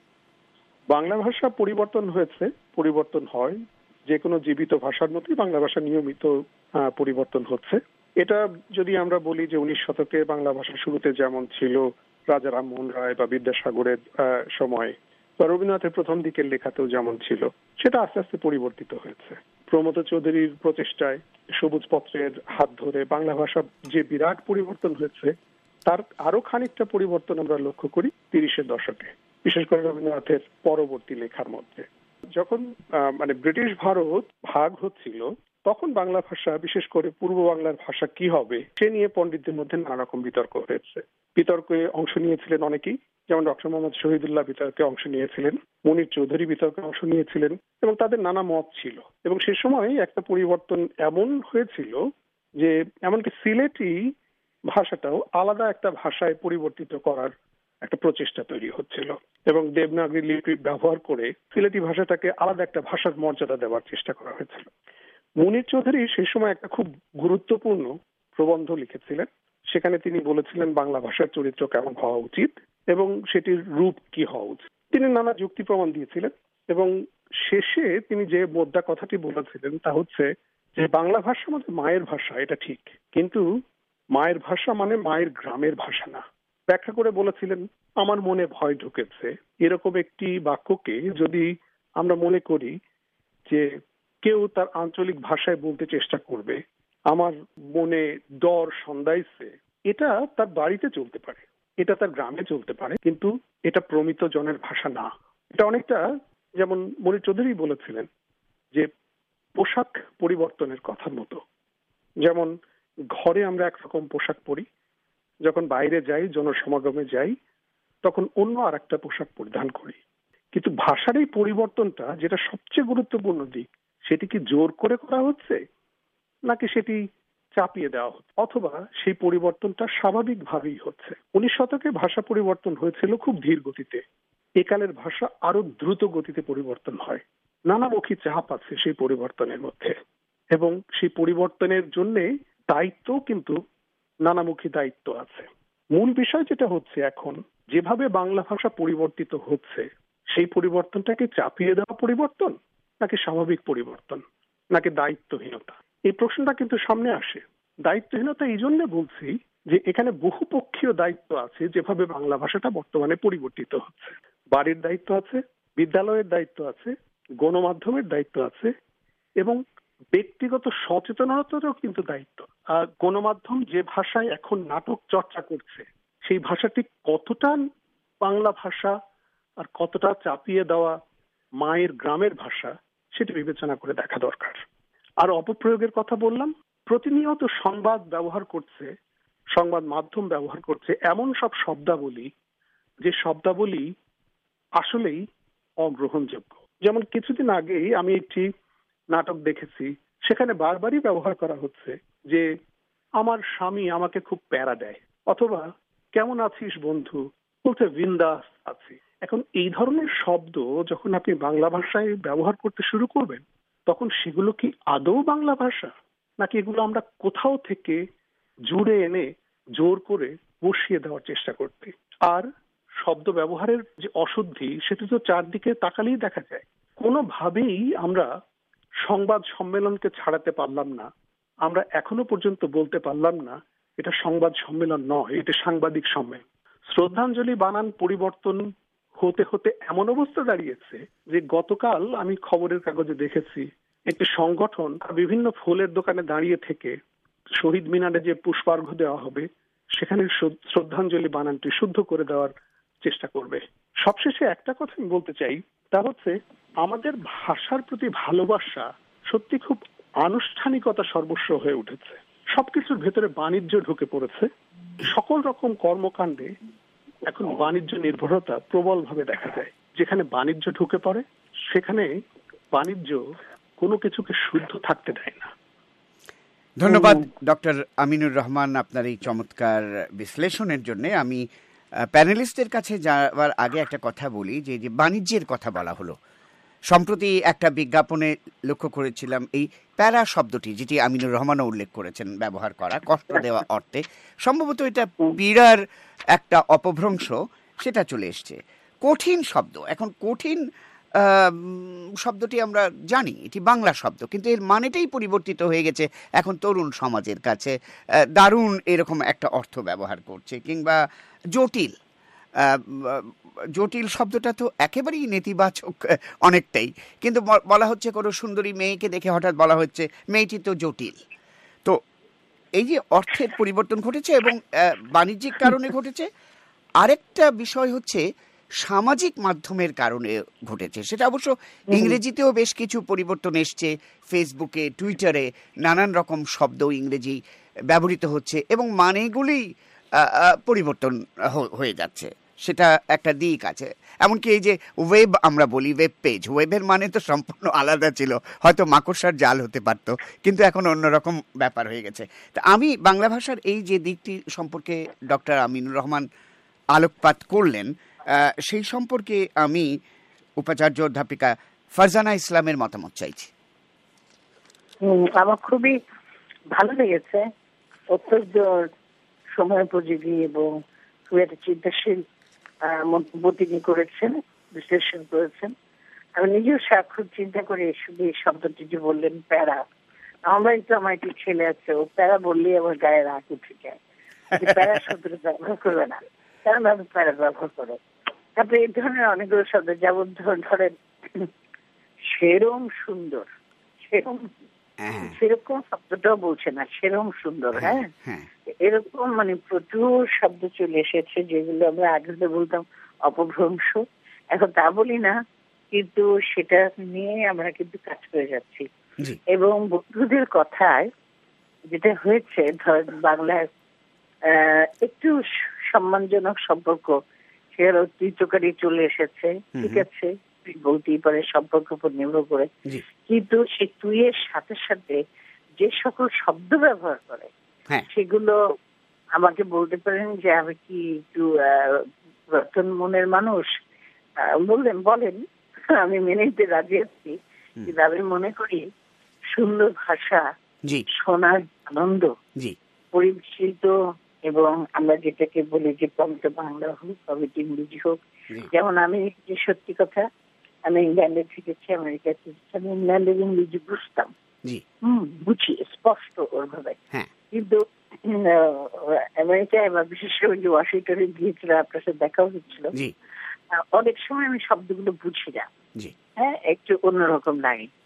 Speaker 7: বাংলা ভাষা পরিবর্তন হয়েছে, পরিবর্তন হয়, যে কোনো জীবিত ভাষার মতোই বাংলা ভাষা নিয়মিত পরিবর্তন হচ্ছে। এটা যদি আমরা বলি যে 19 শতকে বাংলা ভাষা শুরুতে যেমন ছিল রাজা রামমোহন রায় বা বিদ্যাসাগরের সময়, বা রবীন্দ্রনাথের প্রথম দিকের লেখাতেও যেমন ছিল, সেটা আস্তে আস্তে পরিবর্তিত হয়েছে। প্রমথ চৌধুরীর প্রচেষ্টায়, সবুজ পত্রের হাত ধরে বাংলা ভাষা যে বিরাট পরিবর্তন হয়েছে, তার আরো খানিকটা পরিবর্তন আমরা লক্ষ্য করি 30-এর দশকে, বিশেষ করে রবীন্দ্রনাথের পরবর্তী লেখার মধ্যে। যখন মানে ব্রিটিশ ভারত ভাগ হচ্ছিল, তখন বাংলা ভাষা, বিশেষ করে পূর্ব বাংলার ভাষা কি হবে সে নিয়ে পণ্ডিতদের মধ্যে নানা রকম বিতর্ক হয়েছে। বিতর্কে অংশ নিয়েছিলেন অনেকেই, যেমন ডক্টর মোহাম্মদ শহীদুল্লাহ বিতর্কে অংশ নিয়েছিলেন, মুনির চৌধুরী বিতর্কে অংশ নিয়েছিলেন, এবং তাদের নানা মত ছিল। এবং সে সময় একটা পরিবর্তন এমন হয়েছিল যে এমনকি সিলেটি ভাষাটাও আলাদা একটা ভাষায় পরিবর্তিত করার একটা প্রচেষ্টা তৈরি হচ্ছিল, এবং দেবনাগরী লিপি ব্যবহার করে সিলেটি ভাষাটাকে আলাদা একটা ভাষার মর্যাদা দেওয়ার চেষ্টা করা হয়েছিল। মুনির চৌধুরী সেই সময় একটা খুব গুরুত্বপূর্ণ প্রবন্ধ লিখেছিলেন। সেখানে তিনি বলেছিলেন বাংলা ভাষার চরিত্র কেমন হওয়া উচিত এবং সেটির রূপ কি হওয়া উচিত। তিনি নানা যুক্তি প্রমাণ দিয়েছিলেন, এবং শেষে তিনি যে মোদ্দা কথাটি বলেছিলেন তা হচ্ছে যে বাংলা ভাষা আমাদের মায়ের ভাষা, এটা ঠিক, কিন্তু মায়ের ভাষা মানে মায়ের গ্রামের ভাষা না। ব্যাখ্যা করে বলেছিলেন, আমার মনে ভয় ঢুকেছে এরকম একটি বাক্যকে যদি আমরা মনে করি যে কেউ তার আঞ্চলিক ভাষায় বলতে চেষ্টা করবে, আমার মনে ডর সন্দেহাইছে, এটা তার বাড়িতে চলতে পারে, এটা তার গ্রামে চলতে পারে, কিন্তু এটা প্রমিত জনের ভাষা না। এটা অনেকটা যেমন মনির চৌধুরী বলেছিলেন যে পোশাক পরিবর্তনের কথার মতো। যেমন ঘরে আমরা একরকম পোশাক পরি, যখন বাইরে যাই, জনসমাগমে যাই, তখন অন্য আর একটা পোশাক পরিধান করি। কিন্তু ভাষার এই পরিবর্তনটা, যেটা সবচেয়ে গুরুত্বপূর্ণ দিক, সেটি কি জোর করে করা হচ্ছে নাকি সেটি চাপিয়ে দেওয়া হচ্ছে, অথবা সেই পরিবর্তনটা স্বাভাবিকভাবেই হচ্ছে? 19 শতকে ভাষা পরিবর্তন হয়েছিল খুব ধীর গতিতে, একালের ভাষা আরো দ্রুত গতিতে পরিবর্তন হয়। নানামুখী চাপ আছে সেই পরিবর্তনের মধ্যে, এবং সেই পরিবর্তনের জন্য দায়িত্ব কিন্তু নানামুখী দায়িত্ব আছে। মূল বিষয় যেটা হচ্ছে এখন, যেভাবে বাংলা ভাষা পরিবর্তিত হচ্ছে, সেই পরিবর্তনটাকে চাপিয়ে দেওয়া পরিবর্তন নাকি স্বাভাবিক পরিবর্তন, নাকি দায়িত্বহীনতা? এই প্রশ্নটা কিন্তু সামনে আসে। দায়িত্বহীনতা এই জন্য বলছি যে এখানে বহুপক্ষীয় দায়িত্ব আছে। যেভাবে বাংলা ভাষাটা বর্তমানে পরিবর্তিত হচ্ছে, বাড়ির দায়িত্ব আছে, বিদ্যালয়ের দায়িত্ব আছে, গণমাধ্যমের দায়িত্ব আছে, এবং ব্যক্তিগত সচেতনতারও কিন্তু দায়িত্ব। গণমাধ্যম যে ভাষায় এখন নাটক চর্চা করছে সেই ভাষাটি কতটা বাংলা ভাষা আর কতটা চাপিয়ে দেওয়া মায়ের গ্রামের ভাষা সেটি বিবেচনা করে দেখা দরকার। আর অপপ্রয়োগের কথা বললাম, প্রতিনিয়ত সংবাদ ব্যবহার করছে, সংবাদ মাধ্যম ব্যবহার করছে এমন সব শব্দাবলী যে শব্দাবলী আসলেই অগ্রহণযোগ্য। যেমন কিছুদিন আগেই আমি একটি নাটক দেখেছি, সেখানে বারবারই ব্যবহার করা হচ্ছে যে আমার স্বামী আমাকে খুব প্যারা দেয়, অথবা কেমন আছিস বন্ধু, বলতে বিন্দাস আছি। এখন এই ধরনের শব্দ যখন আপনি বাংলা ভাষায় ব্যবহার করতে শুরু করবেন তখন সেগুলো কি আদৌ বাংলা ভাষা, নাকি এগুলো আমরা কোথাও থেকে জুড়ে এনে জোর করে বসিয়ে দেওয়ার চেষ্টা করতে? আর শব্দ ব্যবহারের যে অশুদ্ধি সেটা তো চারদিকে তাকালেই দেখা যায়। কোনোভাবেই আমরা সংবাদ সম্মেলনকে ছাড়াতে পারলাম না। আমরা এখনো পর্যন্ত বলতে পারলাম না এটা সংবাদ সম্মেলন নয়, এটা সাংবাদিক সম্মেলন। শ্রদ্ধাঞ্জলি বানান পরিবর্তন হতে হতে এমন অবস্থা দাঁড়িয়েছে যে গতকাল আমি খবরের কাগজে দেখেছি একটি সংগঠন বিভিন্ন ফুলের দোকানে দাঁড়িয়ে থেকে শহীদ মিনারে যে পুষ্পার্ঘ্য দেওয়া হবে সেখানে শ্রদ্ধাঞ্জলি বানানটি শুদ্ধ করে দেওয়ার চেষ্টা করবে। সবশেষে একটা কথা আমি বলতে চাই, তা হচ্ছে আমাদের ভাষার প্রতি ভালোবাসা সত্যি খুব আনুষ্ঠানিকতা সর্বস্ব হয়ে উঠেছে। সবকিছুর ভেতরে বাণিজ্য ঢুকে পড়েছে। সকল রকম কর্মকাণ্ডে এখন বাণিজ্য নির্ভরতা প্রবলভাবে দেখা যায়। যেখানে বাণিজ্য ঢুকে পড়ে সেখানে বাণিজ্য কোনো কিছুকে শুদ্ধ থাকতে দেয় না।
Speaker 1: ধন্যবাদ ডক্টর আমিনুর রহমান আপনার এই চমৎকার বিশ্লেষণের জন্য। আমি প্যানেলিস্টের কাছে যাওয়ার আগে একটা কথা বলি, যে বাণিজ্যের কথা বলা হলো, সম্প্রতি একটা বিজ্ঞাপনে লক্ষ্য করেছিলাম এই প্যারা শব্দটি, যেটি আমিনুর রহমানও উল্লেখ করেছেন, ব্যবহার করা কষ্ট দেওয়া অর্থে। সম্ভবত এটা পীড়ার একটা অপভ্রংশ, সেটা চলে এসছে। কঠিন শব্দ, এখন কঠিন শব্দটি আমরা জানি এটি বাংলা শব্দ, কিন্তু এর মানেটাই পরিবর্তিত হয়ে গেছে এখন তরুণ সমাজের কাছে। দারুণ এরকম একটা অর্থ ব্যবহার করছে, কিংবা জটিল। জটিল শব্দটা তো একেবারেই নেতিবাচক অনেকটাই, কিন্তু বলা হচ্ছে কোনো সুন্দরী মেয়েকে দেখে হঠাৎ বলা হচ্ছে মেয়েটি তো জটিল। তো এই যে অর্থের পরিবর্তন ঘটেছে এবং বাণিজ্যিক কারণে ঘটেছে, আরেকটা বিষয় হচ্ছে সামাজিক মাধ্যমের কারণে ঘটেছে। সেটা অবশ্য ইংরেজিতেও বেশ কিছু পরিবর্তন এসছে। ফেসবুকে, টুইটারে নানান রকম শব্দ ইংরেজি ব্যবহৃত হচ্ছে এবং মানেগুলি পরিবর্তন হয়ে যাচ্ছে, সেটা একটা দিক আছে। এমনকি এই যে ওয়েব আমরা বলি, ওয়েব পেজ, ওয়েবের মানে তো সম্পূর্ণ আলাদা ছিল, হয়তো মাকড়সার জাল হতে পারতো, কিন্তু এখন অন্যরকম ব্যাপার হয়ে গেছে। তা আমি বাংলা ভাষার এই যে দিকটি সম্পর্কে ডক্টর আমিনুর রহমান আলোকপাত করলেন, সেই সম্পর্কে আমি উপাচার্য অধ্যাপিকা ফারজানা ইসলামের মতামত চাইছি।
Speaker 4: আমার খুবই ভালো লেগেছে, অত্যন্ত সময়োপযোগী এবং খুব একটা চিন্তাশীল মন্তব্য তিনি করেছেন, বিশ্লেষণ করেছেন। আমি নিজেও সাক্ষর চিন্তা করে শুধু এই শব্দটি যে বললেন প্যারা, আমার বাড়িতে আমার একটি ছেলে আছে, ও প্যারা বললেই আমার গায়ে রাগ উঠে যায়। প্যারা শব্দটা ব্যবহার করবে না, কারণ আমি প্যারা ব্যবহার করে। তারপরে এই ধরনের অনেকগুলো শব্দ, যেমন ধরেন সেরম সুন্দর, সেরকম শব্দটাও বলছে না, সেরম সুন্দর। হ্যাঁ, এরকম মানে প্রচুর শব্দ চলে এসেছে যেগুলো আমরা আগে বলতাম অপভ্রংশ, এখন তা বলি না, কিন্তু সেটা নিয়ে আমরা কিন্তু কাজ করে যাচ্ছি। এবং বন্ধুদের কথায় যেটা হয়েছে, ধর বাংলায় একটু সম্মানজনক সম্পর্ক সে ঐতিহ্যকারী চলে এসেছে, ঠিক আছে, বলতেই পারে সম্পর্ক উপর নির্ভর করে, কিন্তু সে তুই এর সাথে সাথে যে সকল শব্দ ব্যবহার করে সেগুলো আমাকে বলতে পারেন যে আমি কি একটু রতন মনের মানুষ, বলেন আমি মেনে নিতে রাজি আছি, কিন্তু আমি মনে করি সুন্দর ভাষা, শোনার আনন্দ, পরিবেশিত, এবং আমরা যেটাকে বলি যে কবিতা বাংলা হোক, কবিতা ইংরেজি হোক। যেমন আমি যে সত্যি কথা, আমি ইংল্যান্ডে থেকেছি, আমেরিকা থেকেছি, আমি ইংল্যান্ডের ইংরেজি বুঝতাম, বুঝি স্পষ্ট ওরভাবে, কিন্তু আমেরিকায় বা বিশেষ করে যে ওয়াশিংটনে গিয়েছিল, আপনার সাথে দেখাও হচ্ছিল, অনেক সময় আমি শব্দগুলো বুঝি না, হ্যাঁ, একটু অন্যরকম লাগে।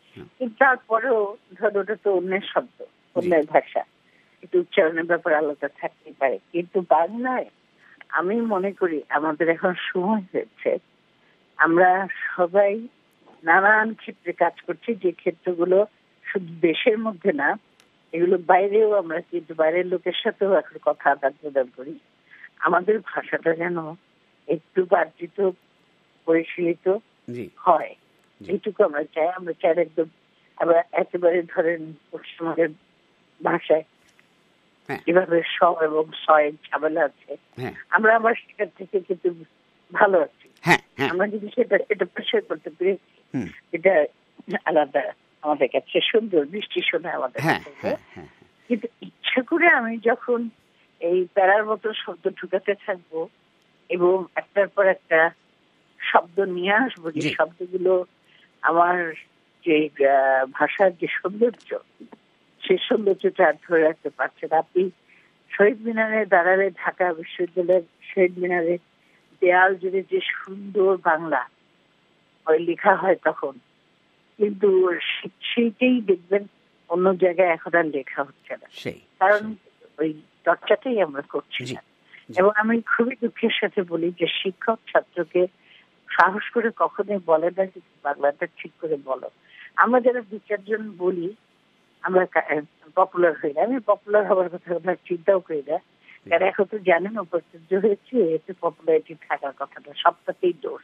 Speaker 4: কিন্তু তারপরেও ধরো ওটা তো অন্যের শব্দ, অন্যের ভাষা, একটু উচ্চারণের ব্যাপারে আলাদা থাকতে পারে। কিন্তু বাংলায় আমি মনে করি আমাদের এখন সময় হয়েছে, আমরা সবাই নানান ক্ষেত্রে কাজ করছি, যে ক্ষেত্রগুলো শুধু দেশের মধ্যে না, এগুলো বাইরেও আমরা কিন্তু বাইরের লোকের সাথেও এখন কথা আদান প্রদান করি। আমাদের ভাষাটা যেন একটু বার্জিত পরিশীলিত হয়, এইটুকু আমরা চাই। আমরা চাই একদম আমরা একেবারে ধরেন পশ্চিমবঙ্গের ভাষায় এভাবে স এবং সয়ের ঝামেলা আছে, আমরা আবার সেখান থেকে কিন্তু ভালো আছি। আমরা যদি সেটা পরিষ্কার করতে পেরেছি, এটা আলাদা আমাদের কাছে সুন্দর মিষ্টি শোনা আমাদের কাছে। কিন্তু ইচ্ছা করে আমি যখন এই প্যারার মতো শব্দ ঢুকাতে থাকবো এবং একটার পর একটা শব্দ নিয়ে আসবো, যে শব্দগুলো আমার যে ভাষার যে সৌন্দর্য, সেই সৌন্দর্যটা ধরে রাখতে পারছে না। আপনি শহীদ মিনারে দাঁড়ালে, ঢাকা বিশ্ববিদ্যালয়ের শহীদ মিনারে দেয়াল জুড়ে যে সুন্দর বাংলা লেখা হয় তখন, কিন্তু সেইটাই দেখবেন অন্য জায়গায় এখন আর লেখা হচ্ছে না, কারণ ওই চর্চাটাই আমরা করছি না। এবং আমি খুবই দুঃখের সাথে বলি যে শিক্ষক ছাত্রকে সাহস করে কখনোই বলে না যে বাংলাটা ঠিক করে বলো। আমরা যারা দু চারজন বলি, আমরা পপুলার হই না। আমি পপুলার হওয়ার কথা চিন্তাও করি না, কারণ এখন তো জানেন উপাচার্য হয়েছে, এতে পপুলারিটি থাকার কথাটা সবটাতেই দোষ।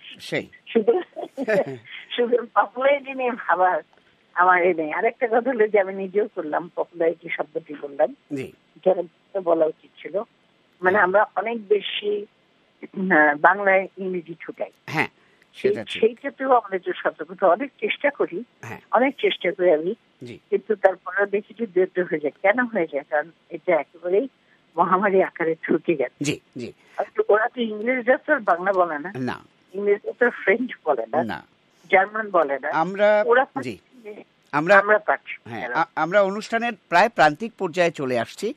Speaker 4: শুধু পপুলারিটি নিয়ে ভাবার আমার এ নেই। আরেকটা কথা হলো যে আমি নিজেও করলাম, পপুলারিটি শব্দটি বললাম, যারা বলা উচিত ছিল। মানে আমরা অনেক বেশি বাংলায় ইংরেজি ঠুকাই, সেইটাতেও আমাদের যে সতর্কতা অনেক চেষ্টা করি আমি, কিন্তু তারপরে দেখি যে দূর হয়ে যায়। কেন হয়ে যায়? কারণ এটা একেবারেই মহামারী আকারে ঢুকে গেছে। ওরা তো ইংরেজরা তো বাংলা বলে না, ইংরেজরা তো ফ্রেঞ্চ বলে না, জার্মান বলে না।
Speaker 1: আমরা অনুষ্ঠানের প্রায় প্রান্তিক পর্যায়ে চলে আসছি।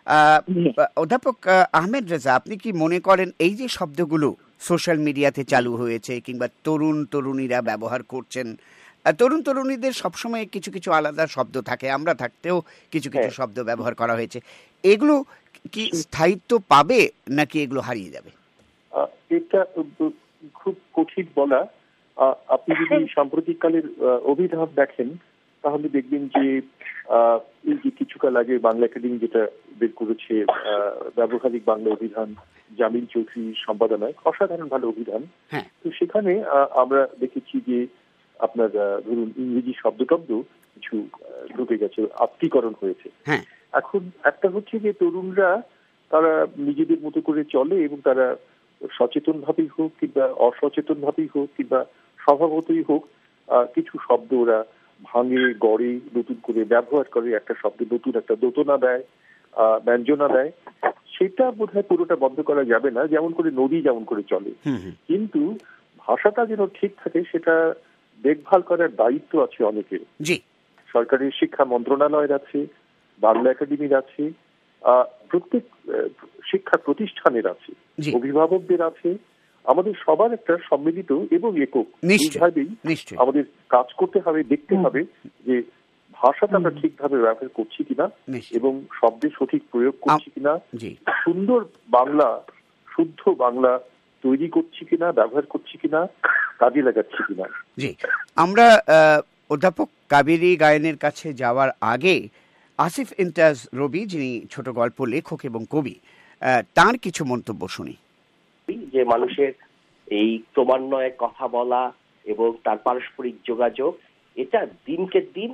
Speaker 1: অধ্যাপক আহমেদ রেজা, আপনি কি মনে করেন এই যে শব্দগুলো সোশ্যাল মিডিয়াতে চালু হয়েছে কিংবা তরুণীরা ব্যবহার করছেন, তরুণীদের সবসময় কিছু কিছু আলাদা শব্দ থাকে, আমরা থাকতেও কিছু কিছু শব্দ ব্যবহার করা হয়েছে, এগুলো কি স্থায়িত্ব পাবে নাকি এগুলো হারিয়ে যাবে?
Speaker 2: এটা খুব কঠিন বলা। আপনি যদি সাম্প্রতিককালের অভিধান দেখেন তাহলে দেখবেন যে এই যে কিছুকাল আগে বাংলা একাডেমি যেটা বের করেছে ব্যবহারিক বাংলা অভিধান, জামিল চৌধুরীর সম্পাদনায়, অসাধারণ ভালো অভিধান। তো সেখানে আমরা দেখেছি যে আপনার ধরুন ইংরেজি শব্দ কিছু ঢুকে গেছে, আত্মীকরণ হয়েছে। এখন একটা হচ্ছে যে তরুণরা তারা নিজেদের মতো করে চলে এবং তারা সচেতন ভাবেই হোক কিংবা অসচেতন ভাবেই হোক কিংবা স্বভাবতই হোক, কিছু শব্দ ওরা ভাঙে গড়ে নতুন করে ব্যবহার করে, একটা শব্দ নতুন একটা দোতনা দেয়, ব্যঞ্জনা দেয়। সেটা বোধহয় পুরোটা বন্ধ করা যাবে না, যেমন করে নদী যেমন করে চলে, কিন্তু ভাষাটা যেন ঠিক থাকে সেটা দেখভাল করার দায়িত্ব আছে অনেকের। সরকারের শিক্ষা মন্ত্রণালয়ের আছে, বাংলা একাডেমির আছে, প্রত্যেক শিক্ষা প্রতিষ্ঠানের আছে, অভিভাবকদের আছে, আমাদের সবার একটা সম্মিলিত এবং একক এইভাবেই আমাদের কাজ করতে হবে, দেখতে হবে যে ভাষাটা আমরা ঠিকভাবে ব্যবহার করছি কিনা এবং শব্দের সঠিক প্রয়োগ করছি কিনা, সুন্দর বাংলা, শুদ্ধ বাংলা তৈরি করছি কিনা, ব্যবহার করছি কিনা, কাজে লাগাচ্ছি কিনা।
Speaker 1: আমরা অধ্যাপক কাবেরী গায়েনের কাছে যাওয়ার আগে আসিফ ইমতিয়াজ রবি, যিনি ছোট গল্প লেখক এবং কবি, তার কিছু মন্তব্য শুনি।
Speaker 8: যে মানুষের এই ক্রমান্বয়ে কথা বলা এবং তার পারস্পরিক যোগাযোগ, এটা দিনকে দিন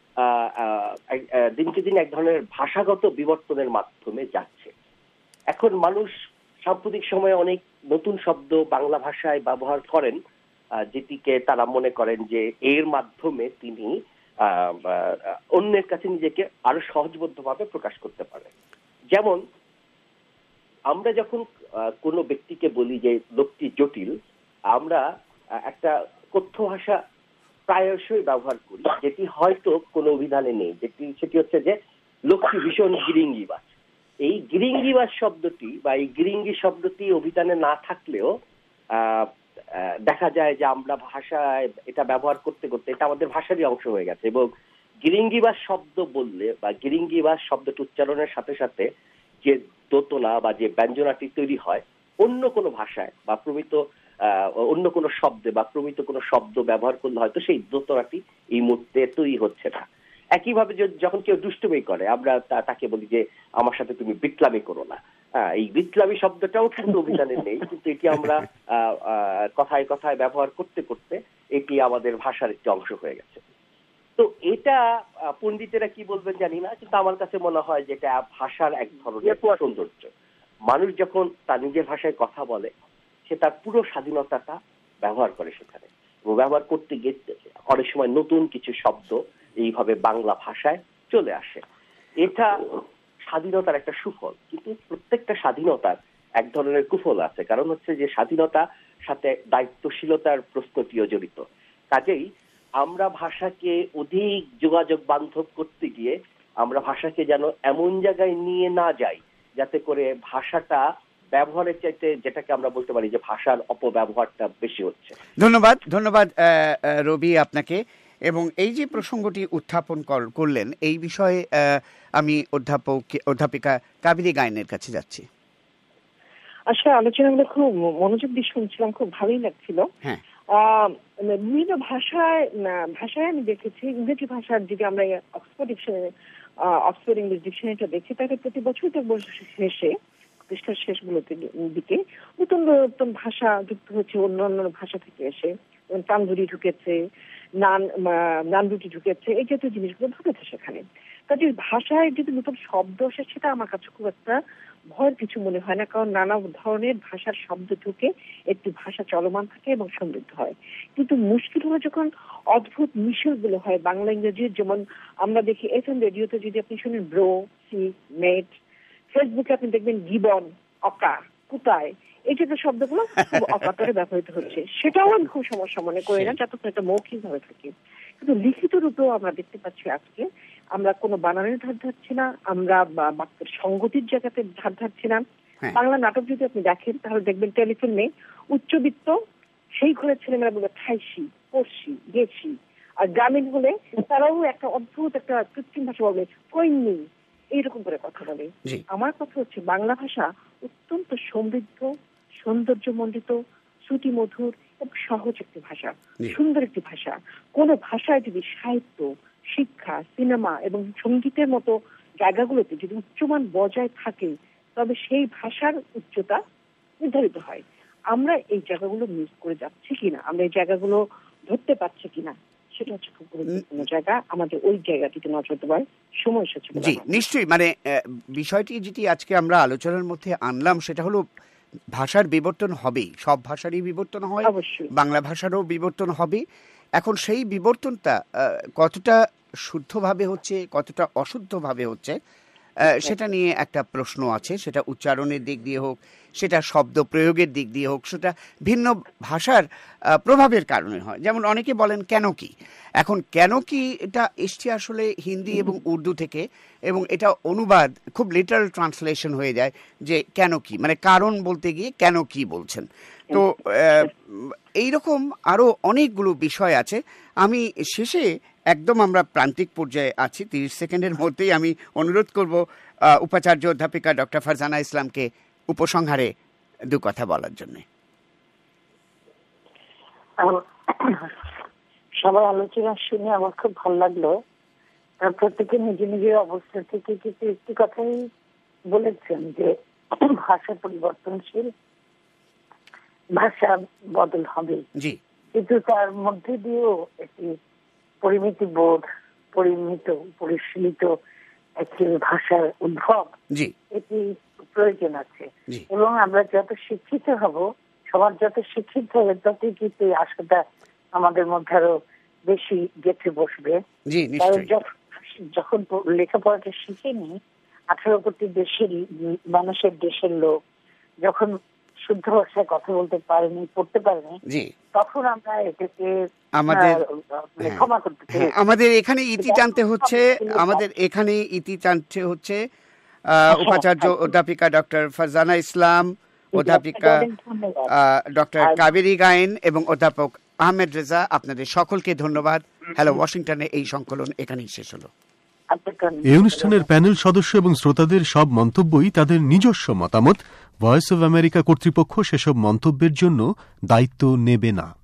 Speaker 8: এক ধরনের ভাষাগত বিবর্তনের মাধ্যমে যাচ্ছে। এখন মানুষ সাম্প্রতিক সময়ে অনেক নতুন শব্দ বাংলা ভাষায় ব্যবহার করেন, যেটিকে তারা মনে করেন যে এর মাধ্যমে তিনি অন্যের কাছে নিজেকে আরো সহজবোধ্যভাবে প্রকাশ করতে পারেন। যেমন আমরা যখন কোনো ব্যক্তিকে বলি যে লোকটি জটিল, আমরা একটা কথ্য ভাষা প্রায়শই ব্যবহার করি, যেটি হয়তো কোনো অভিধানে নেই, সেটি হচ্ছে যে লোকটি ভীষণ গিরিঙ্গিবাজ। এই গিরিঙ্গিবাজ শব্দটি বা এই গিরিঙ্গি শব্দটি অভিধানে না থাকলেও দেখা যায় যে আমরা ভাষায় এটা ব্যবহার করতে করতে এটা আমাদের ভাষারই অংশ হয়ে গেছে। এবং গিরিঙ্গিবাস শব্দ বললে বা গিরিঙ্গিবাস শব্দটি উচ্চারণের সাথে সাথে যে দোতনা বা যে ব্যঞ্জনাটি তৈরি হয় অন্য কোনো ভাষায় বা প্রমিত অন্য কোনো শব্দে বা প্রমিত কোনো শব্দ ব্যবহার করলে হয়তো সেই দোতনাটি এই মুহূর্তে তৈরি হচ্ছে না। একইভাবে যখন কেউ দুষ্টুমি করে আমরা তাকে বলি যে আমার সাথে তুমি বিটলামি করো না। এই বিটলামি শব্দটাও কিন্তু অভিধানে নেই, কিন্তু এটি আমরা কথায় কথায় ব্যবহার করতে করতে এটি আমাদের ভাষার একটি অংশ হয়ে গেছে। তো এটা পণ্ডিতেরা কি বলবেন জানি না, কিন্তু আমার কাছে মনে হয় যে এটা ভাষার এক ধরনের সৌন্দর্য। মানুষ যখন তার নিজের ভাষায় কথা বলে সে তার পুরো স্বাধীনতাটা ব্যবহার করে সেখানে, এবং ব্যবহার করতে গিয়ে অনেক সময় নতুন কিছু শব্দ এইভাবে বাংলা ভাষায় চলে আসে। এটা স্বাধীনতার একটা সুফল, কিন্তু প্রত্যেকটা স্বাধীনতার এক ধরনের কুফল আছে। কারণ হচ্ছে যে স্বাধীনতার সাথে দায়িত্বশীলতার প্রশ্নটিও জড়িত। কাজেই আমরা ভাষাকে অধিক যোগাযোগ বান্ধব করতে গিয়ে আমরা ভাষাকে যেন এমন জায়গায় নিয়ে না যাই যাতে করে ভাষাটা ব্যবহারের চাইতে যেটাকে আমরা বলতে পারি যে ভাষার অপব্যবহারটা বেশি হচ্ছে।
Speaker 1: ধন্যবাদ রবি আপনাকে। এবং এই যে প্রসঙ্গটি উত্থাপন করলেন এই বিষয়ে আমি অধ্যাপিকা কাবেরী গায়েনের কাছে যাচ্ছি।
Speaker 5: আসলে আলোচনাগুলো খুব মনোযোগ দিয়ে শুনছিলাম, খুব ভালোই লাগছিল।
Speaker 1: হ্যাঁ,
Speaker 5: বিভিন্ন ভাষায় আমি দেখেছি, ইংরেজি ভাষার যদি আমরা অক্সফোর্ড ইংলিশ ডিকশনারিটা দেখি তাকে প্রতি বছর শেষে পৃষ্ঠার শেষগুলোতে দিকে নতুন নতুন ভাষা যুক্ত হচ্ছে অন্য অন্য ভাষা থেকে এসে। তান্দুরি ঢুকেছে, নান রুটি ঢুকেছে, এই জাতীয় জিনিসগুলো ঢুকেছে সেখানে। কাজে ভাষায় যদি নতুন শব্দ আসে সেটা আমার কাছে খুব একটা ভয়ের কিছু মনে হয় না, কারণ নানা ধরনের ভাষার শব্দ ঢুকে একটি ভাষা চলমান থাকে এবং সমৃদ্ধ হয়। কিন্তু মুশকিল হলো যখন অদ্ভুত মিশেল গুলো হয় বাংলা ইংরেজির। যেমন আমরা দেখি FM রেডিওতে যদি আপনি শুনেন ব্রো, সি, মেট, ফেসবুকে আপনি দেখবেন গিবন, অকা, কুতায়, এই জাতীয় শব্দগুলো খুব অকাতরে ব্যবহৃত হচ্ছে। সেটাও আমি খুব সমস্যা মনে করি না যতক্ষণ এটা মৌখিক ভাবে থাকে। কিন্তু লিখিত রূপেও আমরা দেখতে পাচ্ছি আজকে আমরা কোনো বানানের ধার ধারছি না, আমরা বাক্যের সংগতির জায়গাতে ধার ধারছি না। বাংলা নাটক যদি আপনি দেখেন তাহলে দেখবেন টেলিফিল্মে উচ্চবিত্ত সেই ঘরের ছেলেমেয়েরা বলে খাইছি, পড়ছি, গেছি, আর গ্রামীণ হলে তারাও একটা অদ্ভুত একটা কৃত্রিম ভাষা বলবে কইনি, এইরকম করে কথা বলে। আমার কথা হচ্ছে বাংলা ভাষা অত্যন্ত সমৃদ্ধ, সৌন্দর্যমণ্ডিত, শ্রুতি মধুর এবং সহজ একটি ভাষা, সুন্দর একটি ভাষা। কোন ভাষায় যদি সাহিত্য, শিক্ষা, সিনেমা এবং সঙ্গীতের মতো জায়গাগুলোতে যদি উচ্চমান বজায় থাকে তবে সেই ভাষার উচ্চতা নির্ধারিত হয়। আমরা এই জায়গাগুলো মিস করে যাচ্ছি কিনা, আমরা এই জায়গাগুলো ধরতে পারছি কিনা, সেটা হচ্ছে খুব গুরুত্বপূর্ণ জায়গা। আমাদের ওই জায়গাটিতে নজর দেওয়ার সময় এসেছে।
Speaker 1: জি, নিশ্চয়ই। মানে বিষয়টি যেটি আজকে আমরা আলোচনার মধ্যে আনলাম সেটা হলো ভাষার বিবর্তন হবেই, সব ভাষারই বিবর্তন হয়, বাংলা ভাষারও বিবর্তন হবে। এখন সেই বিবর্তনটা কতটা শুদ্ধভাবে হচ্ছে কতটা অশুদ্ধভাবে হচ্ছে সেটা নিয়ে একটা প্রশ্ন আছে। সেটা উচ্চারণের দিক দিয়ে হোক, সেটা শব্দ প্রয়োগের দিক দিয়ে হোক, সেটা ভিন্ন ভাষার প্রভাবের কারণে হয়। যেমন অনেকে বলেন কেন কি, এখন কেন কি এটা এসছে আসলে হিন্দি এবং উর্দু থেকে, এবং এটা অনুবাদ খুব লিটারাল ট্রান্সলেশন হয়ে যায় যে কেন কি, মানে কারণ বলতে গিয়ে কেন কি বলছেন। তো এইরকম আরো অনেকগুলো বিষয় আছে। আমি শেষে একদম আমরা প্রান্তিক পর্যায়ে আছি, 30 সেকেন্ডের মধ্যেই আমি অনুরোধ করব উপাচার্য অধ্যাপিকা ডক্টর ফারজানা ইসলামকে উপসংহারে দু কথা বলার জন্য।
Speaker 4: সবার আলোচনা শুনে আমার খুব ভালো লাগলো। প্রত্যেকে নিজে নিজের অবস্থা থেকে কিন্তু একটি কথাই বলেছেন যে ভাষা পরিবর্তনশীল, ভাষা বদল হবে, কিন্তু তার মধ্যে দিয়েও একটি পরিমিতি বোধ, পরিশীলিত একটি ভাষার উদ্ভব এটি প্রয়োজন আছে। এবং আমরা যত শিক্ষিত হব, সমাজ যত শিক্ষিত হবে, ততই কিন্তু এই আশাটা আমাদের মধ্যে আরো বেশি গেঁথে বসবে। যখন লেখাপড়াটা শিখেনি 18 কোটি দেশের মানুষের দেশের লোক যখন শুদ্ধ ভাষায় কথা বলতে পারেনি, পড়তে পারেনি, তখন আমরা এটাকে ক্ষমা করতে চাই।
Speaker 1: আমাদের এখানে ইতি টানতে হচ্ছে উপাচার্য অধ্যাপিকা ডক্টর ফারজানা ইসলাম, অধ্যাপিকা ডক্টর কাবেরী গায়েন এবং অধ্যাপক আহমেদ রেজা, আপনাদের সকলকে ধন্যবাদ। হ্যালো ওয়াশিংটনে এই সংকলন এখানেই শেষ হলো।
Speaker 9: এই অনুষ্ঠানের প্যানেল সদস্য এবং শ্রোতাদের সব মন্তব্যই তাদের নিজস্ব মতামত। ভয়েস অব আমেরিকা কর্তৃপক্ষ সেসব মন্তব্যের জন্য দায়িত্ব নেবে না।